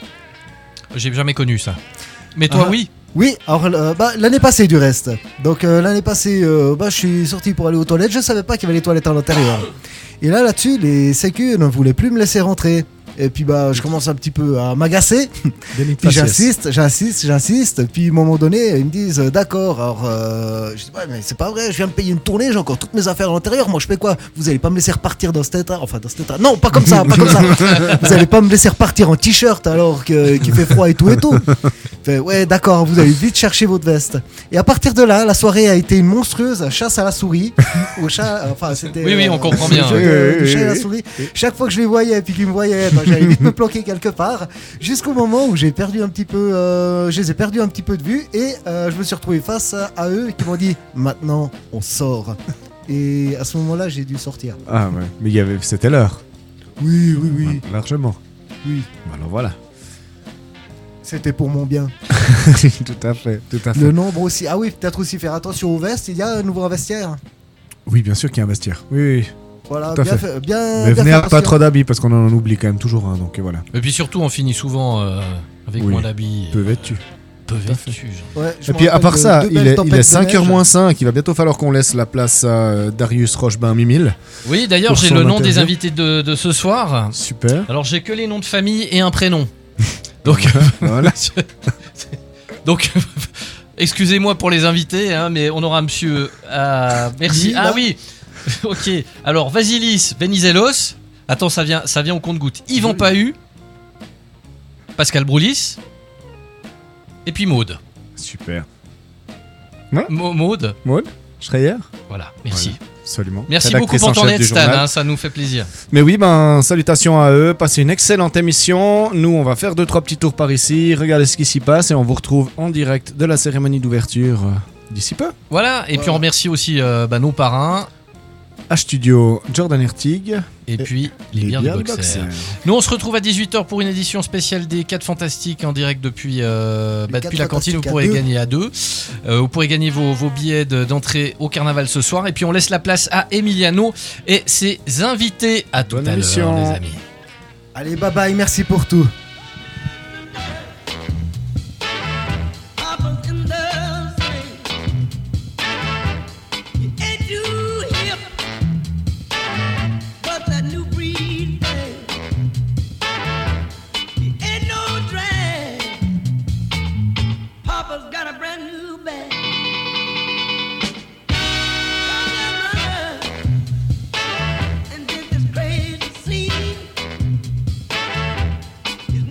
J'ai jamais connu ça. Mais toi, Ah. oui. Oui, alors euh, bah, l'année passée du reste. Donc euh, l'année passée, euh, bah, je suis sorti pour aller aux toilettes, je savais pas qu'il y avait les toilettes à l'intérieur. Et là, là-dessus, les sécu ne voulaient plus me laisser rentrer. Et puis bah, je commence un petit peu à m'agacer. Puis j'insiste, j'insiste, j'insiste. Puis à un moment donné, ils me disent euh, d'accord. Alors euh, je dis ouais, mais c'est pas vrai, je viens de payer une tournée, j'ai encore toutes mes affaires à l'intérieur. Moi je fais quoi? Vous allez pas me laisser repartir dans cet état? Enfin dans cet état. Non, pas comme ça, pas comme ça. Vous allez pas me laisser repartir en t-shirt alors que- qu'il fait froid et tout et tout. Fait, ouais, d'accord, vous allez vite chercher votre veste. Et à partir de là, la soirée a été une monstrueuse chasse à la souris. Au chat, enfin c'était. Oui, oui, on comprend bien. le jeu Oui, de- oui, du chat et oui, la oui. souris. Chaque fois que je les voyais et puis qu'ils me voyaient, ben, j'allais vite me planquer quelque part. Jusqu'au moment où j'ai perdu un petit peu, euh, je les ai perdus un petit peu de vue et euh, je me suis retrouvé face à, à eux qui m'ont dit maintenant on sort. Et à ce moment-là, j'ai dû sortir. Ah ouais, mais il y avait, c'était l'heure. Oui, oui, oui. Ouais, largement. Oui. Alors voilà. C'était pour mon bien. Tout à fait, tout à fait. Le nombre aussi. Ah oui, peut-être aussi faire attention aux vestes. Il y a un nouveau vestiaire. Oui, bien sûr qu'il y a un vestiaire. Oui, oui. Voilà, Tout à bien fait. fait. Bien, Mais bien venez fait à pas attention. trop d'habits parce qu'on en oublie quand même toujours un, donc voilà. Et puis surtout, on finit souvent euh, avec Oui. moins d'habits. Peu vêtu. Peu vêtu. genre. Ouais, je Et me puis à rappelle part de ça, deux il belles est, il tempêtes est de cinq heures neige. moins cinq, il va bientôt falloir qu'on laisse la place à euh, Darius Rochebain Mimile. Oui, d'ailleurs, Pour j'ai son le nom des interview. invités de, de ce soir. Super. Alors, j'ai que les noms de famille et un prénom. Donc, Voilà. donc excusez-moi pour les invités, hein, mais on aura monsieur. euh, merci. Oui, ah là. oui. Ok. Alors, Vasilis Venizelos. Attends, ça vient, ça vient au compte-goutte. Yvan Pahu, Pascal Broulis, et puis Maude. Super. Mo- Maude. Maud Schreier. Voilà. Merci. Voilà, absolument. Merci Rédactrice beaucoup pour en ton chef aide, du Stan. journal. hein, ça nous fait plaisir. Mais oui, ben salutations à eux, passez une excellente émission. Nous, on va faire deux trois petits tours par ici, regarder ce qui s'y passe et on vous retrouve en direct de la cérémonie d'ouverture euh, d'ici peu. Voilà. Et puis on remercie aussi euh, bah, nos parrains. H-Studio Jordan Hertig. Et puis les bières bières du du Boxer. Boxer. Nous on se retrouve à dix-huit heures pour une édition spéciale des quatre Fantastiques en direct depuis, euh, bah, Les depuis quatre la cantine. Vous Fantastiques à pourrez deux. gagner à deux. Euh, vous pourrez gagner vos, vos billets de- d'entrée au carnaval ce soir. Et puis on laisse la place à Emiliano et ses invités. À tout Bonne à l'heure, émission. les amis. Allez, bye bye, merci pour tout. Papa's got a brand new bag. And did this crazy scene. You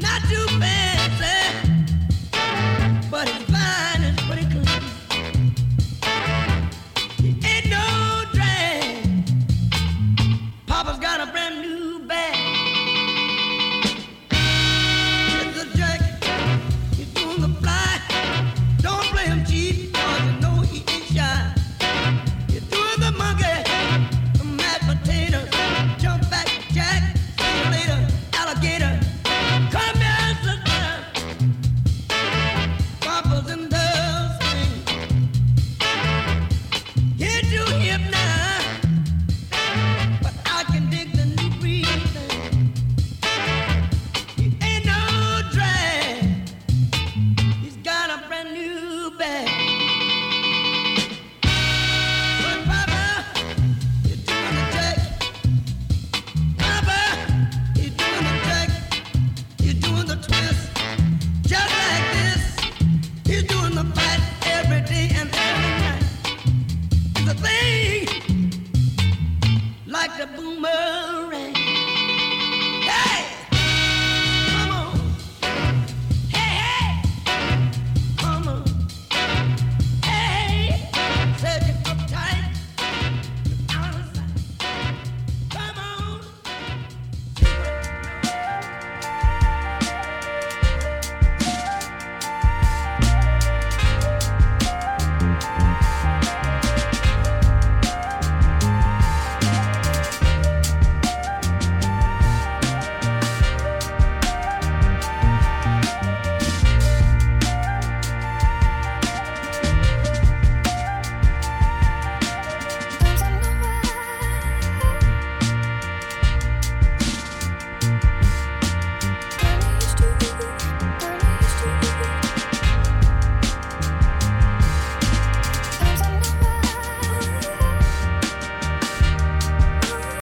Murray.